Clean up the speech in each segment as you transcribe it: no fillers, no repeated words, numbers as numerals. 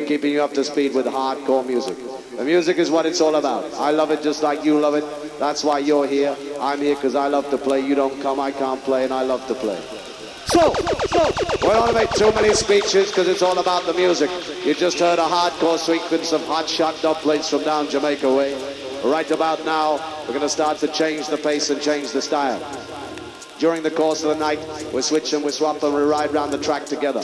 We're keeping you up to speed with hardcore music. The music is what it's all about. I love it just like you love it. That's why you're here. I'm here because I love to play. You don't come, I can't play, and I love to play. So, we don't want to make too many speeches because it's all about the music. You just heard a hardcore sequence of hot shot dubplates from down Jamaica way. Right about now, we're going to start to change the pace and change the style. During the course of the night, we're switching, we're swapping, we ride around the track together.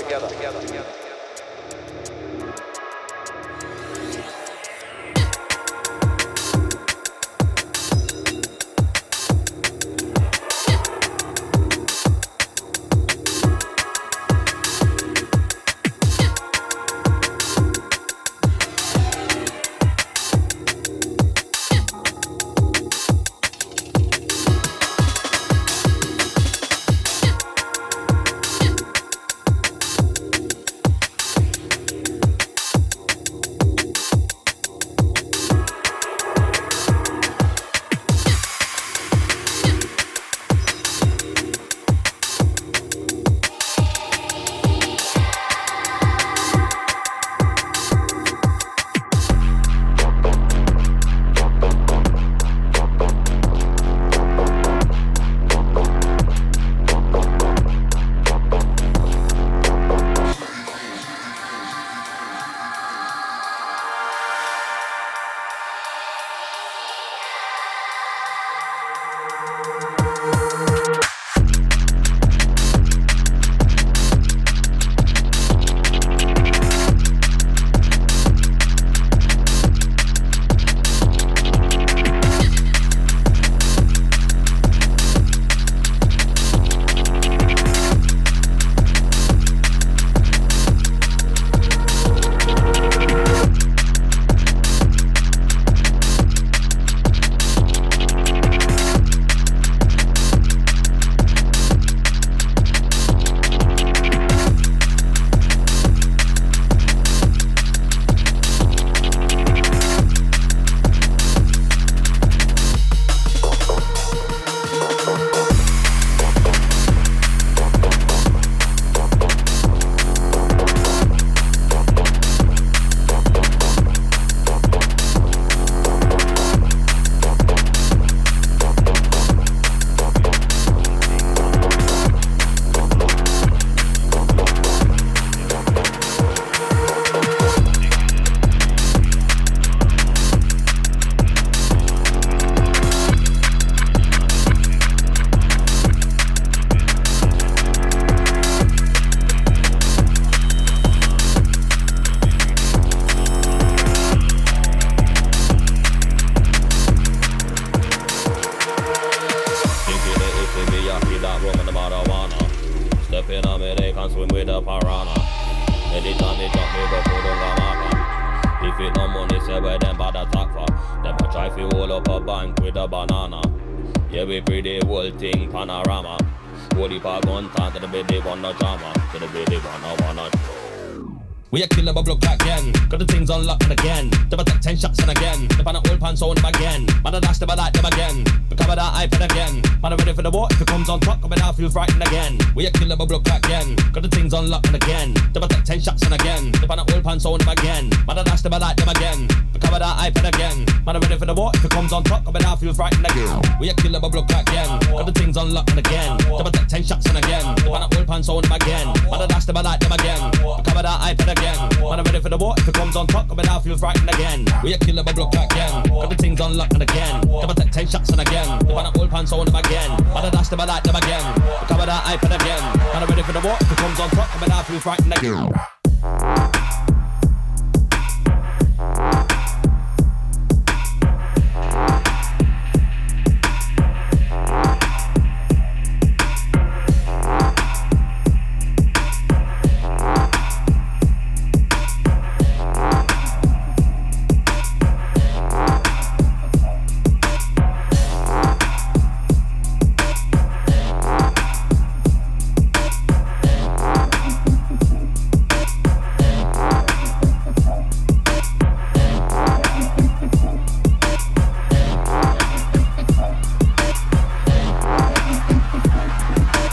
We a killer bubble crack again. Got the things unlocked and again. Never take 10 shots and again. The pan old pants on them again. Man, I dash them, I like them again. Become that iPad again. Man, I'm ready for the war. If it comes on top, coming out, feel frightened again. We a killer bubble crack again. Got the things unlocked and again. Never take 10 shots and again. The pan old pants on them again. Man, I dash them, I like them again. Become that iPad again. Man, I'm ready for the war. If it comes on top, coming out, feel frightened again. We a killer bubble crack again. Got the things unlocked and again. Never take 10 shots and again. The pan old pants on them again. Man, I dash them, I like them again. Become that iPad again. Man, I'm ready for the war. If it comes on top, coming out, feel frightened again. We a killer bubble crack again. Got the things unlocked and again. Never take 10 shots and again. The pan old pants on them again. Man, I dash them, I like them again. Become that iPad again. Man, I'm ready for the war. If it comes on top, coming out, feel frightened again.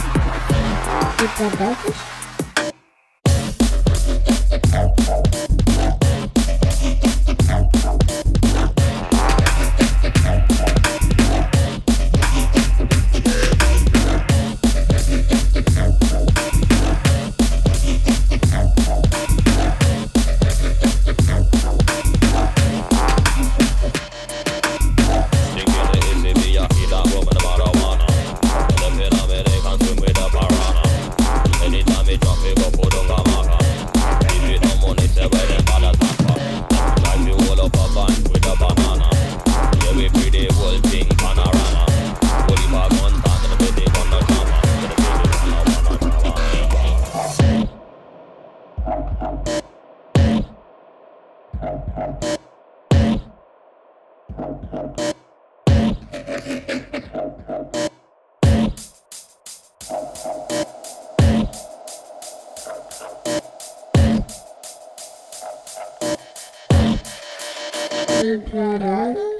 Is that DJ Product.